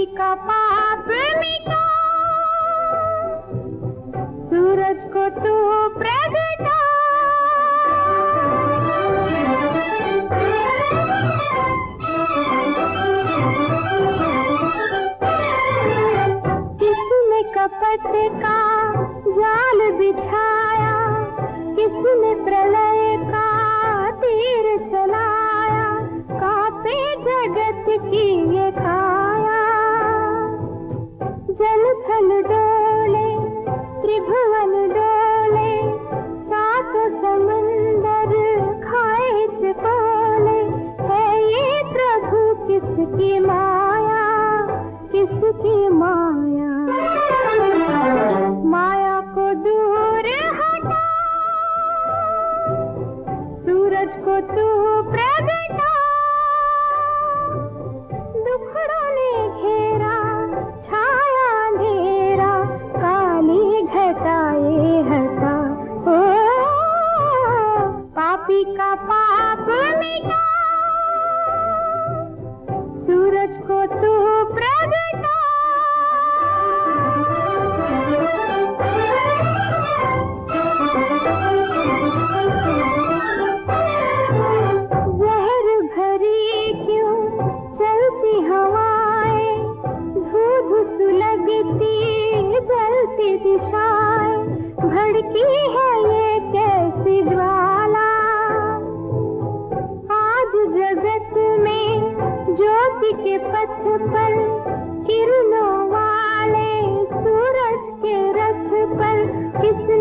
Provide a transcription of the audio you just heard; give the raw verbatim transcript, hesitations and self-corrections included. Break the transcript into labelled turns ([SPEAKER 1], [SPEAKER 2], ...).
[SPEAKER 1] पापी का पाप मिटा, सूरज को तू प्रगटा। किसने कपट का जाल बिछाया, किसने प्रलय का तीर चलाया, कांपे जगत की ये काया। जल थल डोले त्रिभुवन डोले, सात समंदर खाए चकोले, है ये प्रभु किसकी माया, किसकी माया। माया को दूर हटा, सूरज को तू प्रगटा। दुखड़ों ने घेरा छाया अंधेरा, काली घटाए हटा। ओ पापी का पाप मिटा, सूरज को तू प्रगटा। जहर भरी क्यों चलती हवाएं, धूप सुलगती जलती दिशाएं, भड़की है ये कैसी ज्वाला। आज जगत में ज्योति के पथ पर, किरणों वाले सूरज के रथ पर, किसने